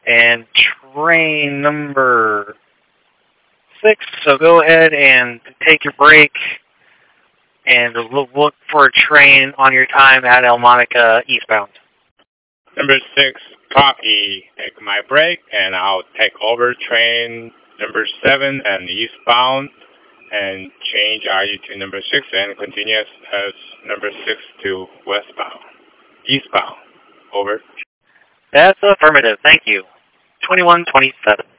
and train number 6. So go ahead and take your break and look for a train on your time at El Monica eastbound. Number 6, copy. Take my break, and I'll take over train number 7 and eastbound, and change RU to number 6 and continue as number 6 to westbound. Eastbound. Over. That's affirmative. Thank you. 2127.